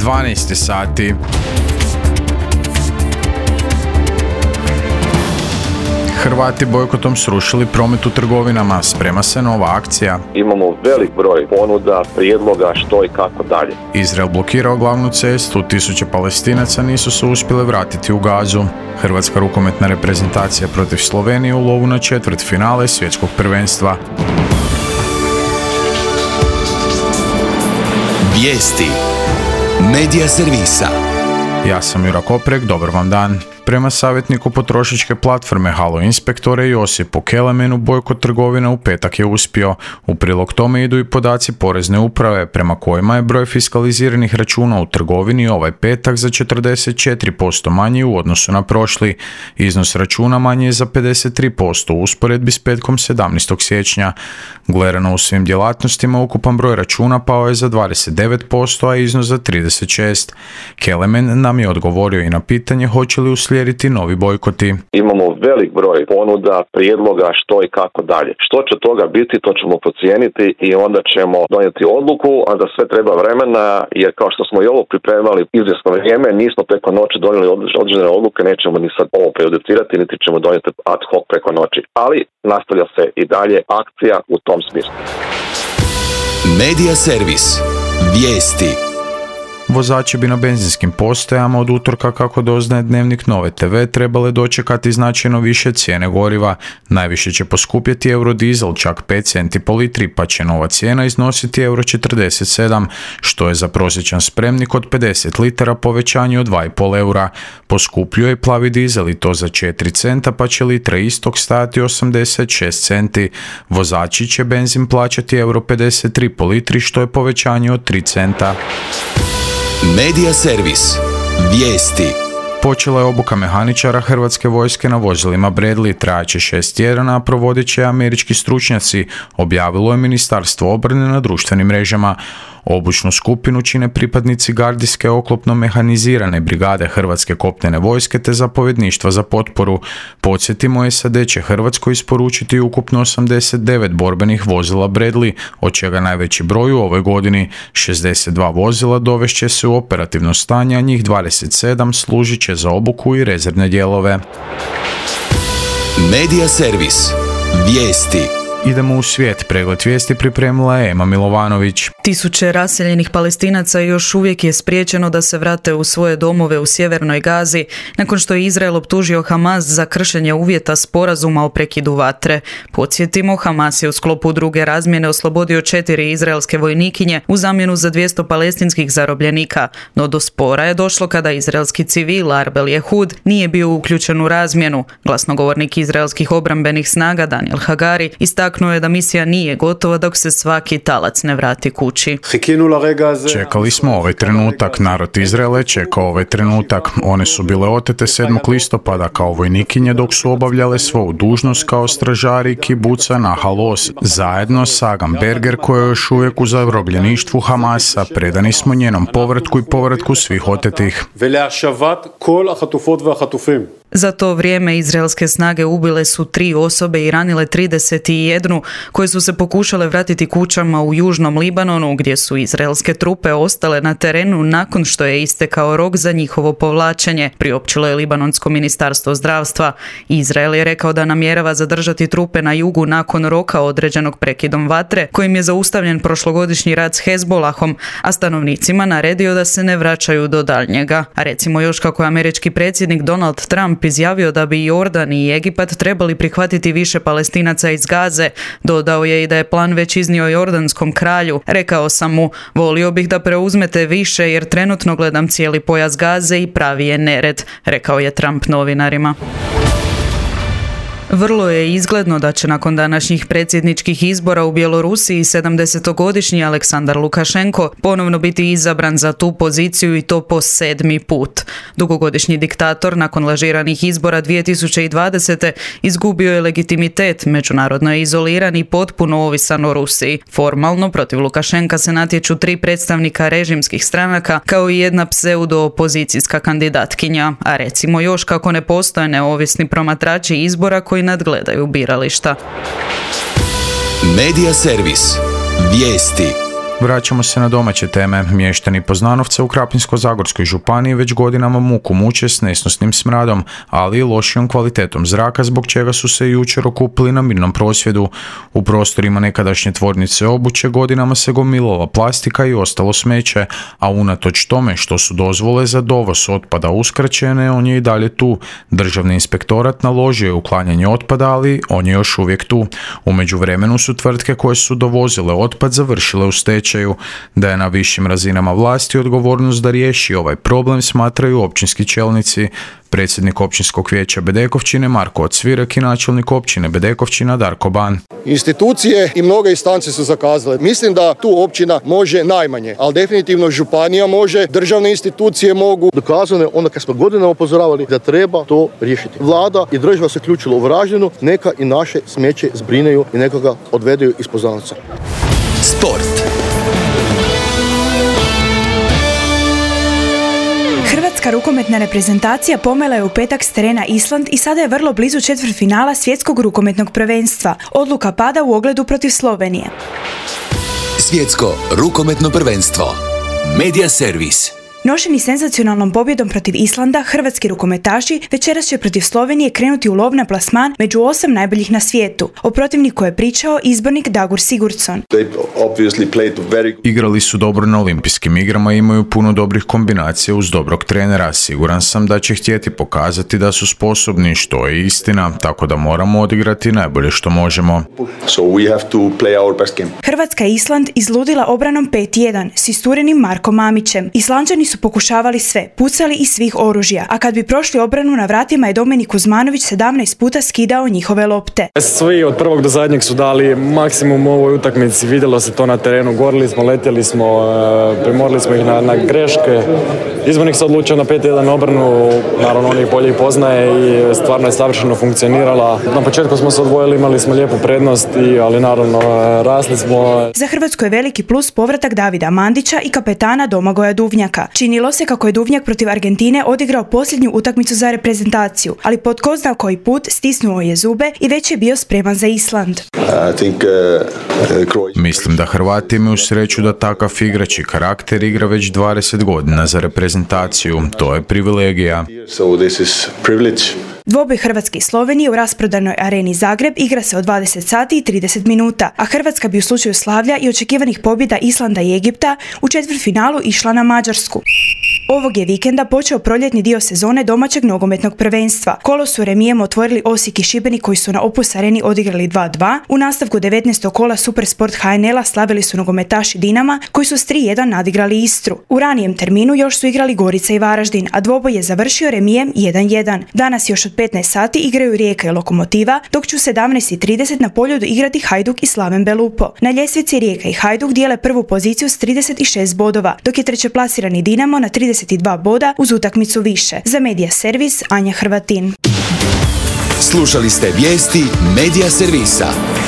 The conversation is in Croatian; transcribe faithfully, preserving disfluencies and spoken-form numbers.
dvanaest sati. Hrvati bojkotom srušili promet u trgovinama, sprema se nova akcija. Imamo velik broj ponuda, prijedloga što i kako dalje. Izrael blokirao glavnu cestu, tisuće Palestinaca nisu se uspjele vratiti u Gazu. Hrvatska rukometna reprezentacija protiv Slovenije u lovu na četvrtfinale svjetskog prvenstva. Vijesti Medija servisa. Ja sam Jura Koprek, dobar vam dan. Prema savjetniku potrošačke platforme Halo Inspektore Josipu Kelemenu, bojkot trgovina u petak je uspio. U prilog tome idu i podaci Porezne uprave, prema kojima je broj fiskaliziranih računa u trgovini ovaj petak za četrdeset četiri posto manji u odnosu na prošli. Iznos računa manji je za pedeset tri posto u usporedbi s petkom sedamnaestog siječnja. Gledano u svim djelatnostima, ukupan broj računa pao je za dvadeset devet posto, a iznos za trideset šest posto. Kelemen nam je odgovorio i na pitanje hoće li uslijediti novi bojkoti. Imamo velik broj ponuda, prijedloga što i kako dalje. Što će toga biti, to ćemo procijeniti i onda ćemo donijeti odluku, a da sve treba vremena, jer kao što smo i ovo pripremali izvjesno vrijeme, nismo preko noći donijeli određene odluke, nećemo ni sad ovo prejudicirati, niti ćemo donijeti ad hoc preko noći. Ali nastavlja se i dalje akcija u tom smislu. Medija servis. Vijesti. Vozači bi na benzinskim postajama od utorka, kako doznaje Dnevnik Nove te ve, trebale dočekati značajno više cijene goriva. Najviše će poskupjeti eurodizel, čak pet centi po litri, pa će nova cijena iznositi euro četrdeset sedam, što je za prosječan spremnik od pedeset litara povećanje od dva i pol eura. Poskupljuje i plavi dizel i to za četiri centa, pa će litra istog stajati osamdeset šest centi. Vozači će benzin plaćati euro pedeset tri po litri, što je povećanje od tri centa. Medija servis. Vijesti. Počela je obuka mehaničara Hrvatske vojske na vozilima Bradley, trajaće šest tjedana, a provodit će američki stručnjaci, objavilo je Ministarstvo obrane na društvenim mrežama. Obučnu skupinu čine pripadnici gardijske oklopno mehanizirane brigade Hrvatske kopnene vojske te zapovjedništva za potporu. Podsjetimo, es a de će Hrvatskoj isporučiti ukupno osamdeset devet borbenih vozila Bradley, od čega najveći broj u ovoj godini. šezdeset dva vozila dovešće se u operativno stanje, a njih dvadeset sedam služit će za obuku i rezervne dijelove. Medija servis. Vijesti. Idemo u svijet. Pregled vijesti pripremila je Ema Milovanović. Tisuće raseljenih Palestinaca još uvijek je spriječeno da se vrate u svoje domove u sjevernoj Gazi, nakon što je Izrael optužio Hamas za kršenje uvjeta sporazuma o prekidu vatre. Podsjetimo, Hamas je u sklopu druge razmjene oslobodio četiri izraelske vojnikinje u zamjenu za dvjesto palestinskih zarobljenika, no do spora je došlo kada izraelski civil Arbel Jehud nije bio uključen u razmjenu. Glasnogovornik izraelskih obrambenih snaga Daniel Hagari istaknuo je da misija nije gotova dok se svaki talac ne vrati kući. Čekali smo ovaj trenutak, narod Izraela je čekao ovaj trenutak. One su bile otete sedmog listopada kao vojnikinje dok su obavljale svoju dužnost kao stražari kibuca Nahal Oz. Zajedno sa Agam Berger, koja je još uvijek u zarobljeništvu Hamasa, predani smo njenom povratku i povratku svih otetih. Za to vrijeme izraelske snage ubile su tri osobe i ranile trideset jedan koje su se pokušale vratiti kućama u južnom Libanonu, gdje su izraelske trupe ostale na terenu nakon što je istekao rok za njihovo povlačenje, priopćilo je Libanonsko ministarstvo zdravstva. Izrael je rekao da namjerava zadržati trupe na jugu nakon roka određenog prekidom vatre, kojim je zaustavljen prošlogodišnji rat s Hezbolahom, a stanovnicima naredio da se ne vraćaju do daljnjega. A recimo još kako je američki predsjednik Donald Trump izjavio da bi Jordan i Egipat trebali prihvatiti više Palestinaca iz Gaze. Dodao je i da je plan već iznio jordanskom kralju. Rekao sam mu, volio bih da preuzmete više jer trenutno gledam cijeli pojas Gaze i pravi je nered, rekao je Trump novinarima. Vrlo je izgledno da će nakon današnjih predsjedničkih izbora u Bjelorusiji sedamdesetogodišnji Aleksandar Lukašenko ponovno biti izabran za tu poziciju i to po sedmi put. Dugogodišnji diktator nakon lažiranih izbora dvije tisuće dvadesete izgubio je legitimitet, međunarodno je izoliran i potpuno ovisan o Rusiji. Formalno protiv Lukašenka se natječu tri predstavnika režimskih stranaka kao i jedna pseudo-opozicijska kandidatkinja, a recimo još kako ne postoje neovisni promatrači izbora koji nadgledaju birališta. Medija servis. Vijesti. Vraćamo se na domaće teme. Mještani Poznanovca u Krapinsko-zagorskoj županiji već godinama muku muče s nesnosnim smradom, ali i lošijom kvalitetom zraka, zbog čega su se jučer okupili na mirnom prosvjedu. U prostorima nekadašnje tvornice obuće godinama se gomilala plastika i ostalo smeće, a unatoč tome što su dozvole za dovoz otpada uskraćene, on je i dalje tu. Državni inspektorat naložio je uklanjanje otpada, ali on je još uvijek tu. U međuvremenu su tvrtke koje su dovozile otpad završile u stečaju. Da je na višim razinama vlasti odgovornost da riješi ovaj problem, smatraju općinski čelnici. Predsjednik općinskog vijeća Bedekovčine Marko Ocvirek i načelnik općine Bedekovčina Darko Ban. Institucije i mnoge instance su zakazale. Mislim da tu općina može najmanje, ali definitivno županija može, državne institucije mogu. Dokazano je onda kad smo godinama upozoravali da treba to riješiti. Vlada i država se uključila u Varaždinu, neka i naše smeće zbrineju i neka ga odvedeju iz Poznanovca. Sport. Hrvatska rukometna reprezentacija pomela je u petak s terena Island i sada je vrlo blizu četvrtfinala svjetskog rukometnog prvenstva. Odluka pada u ogledu protiv Slovenije. Svjetsko rukometno prvenstvo. Media servis. Nošeni senzacionalnom pobjedom protiv Islanda, hrvatski rukometaši večeras će protiv Slovenije krenuti u lov na plasman među osam najboljih na svijetu. O protivniku je pričao izbornik Dagur Sigurdsson. Igrali su dobro na olimpijskim igrama i imaju puno dobrih kombinacija uz dobrog trenera. Siguran sam da će htjeti pokazati da su sposobni, što je istina, tako da moramo odigrati najbolje što možemo. Hrvatska je Island izludila obranom pet jedan s isturenim Markom Mamićem. Islanđani su pokušavali sve, pucali iz svih oružja, a kad bi prošli obranu na vratima je Dominik Kuzmanović sedamnaest puta skidao njihove lopte. Svi od prvog do zadnjeg su dali maksimum u ovoj utakmici, vidjelo se to na terenu, gorili smo, letjeli smo, premorili smo ih na, na greške. Izbornik se odlučio na pet jedan obranu, naravno on ih bolje i poznaje i stvarno je savršeno funkcionirala. Na početku smo se odvojili, imali smo lijepu prednost, i, ali naravno rasli smo. Za Hrvatsku je veliki plus povratak Davida Mandića i kapetana Domagoja Duvnjaka. Činilo se kako je Duvnjak protiv Argentine odigrao posljednju utakmicu za reprezentaciju, ali pod ko zna koji put stisnuo je zube i već je bio spreman za Island. Mislim da Hrvati imaju sreću da takav igrač i karakter igra već dvadeset godina za reprezentaciju. To je privilegija. Dvoboj Hrvatske i Slovenije u rasprodanoj areni Zagreb igra se od dvadeset sati i trideset minuta, a Hrvatska bi u slučaju slavlja i očekivanih pobjeda Islanda i Egipta u četvrtfinalu išla na Mađarsku. Ovog je vikenda počeo proljetni dio sezone domaćeg nogometnog prvenstva. Kolo su remijem otvorili Osijek i Šibenik koji su na Opus areni odigrali dva dva. U nastavku devetnaestog kola Supersport H N L-a slavili su nogometaši Dinama koji su s tri jedan nadigrali Istru. U ranijem terminu još su igrali Gorica i Varaždin, a dvoboj je završio remijem jedan jedan. Danas još od petnaest sati igraju Rijeka i Lokomotiva, dok će u sedamnaest i trideset na Poljudu igrati Hajduk i Slaven Belupo. Na ljestvici Rijeka i Hajduk dijele prvu poziciju s trideset šest bodova, dok je trećeplasirani Dinamo na trideset dva boda uz utakmicu više. Za Media servis Anja Hrvatin. Slušali ste vijesti Media servisa.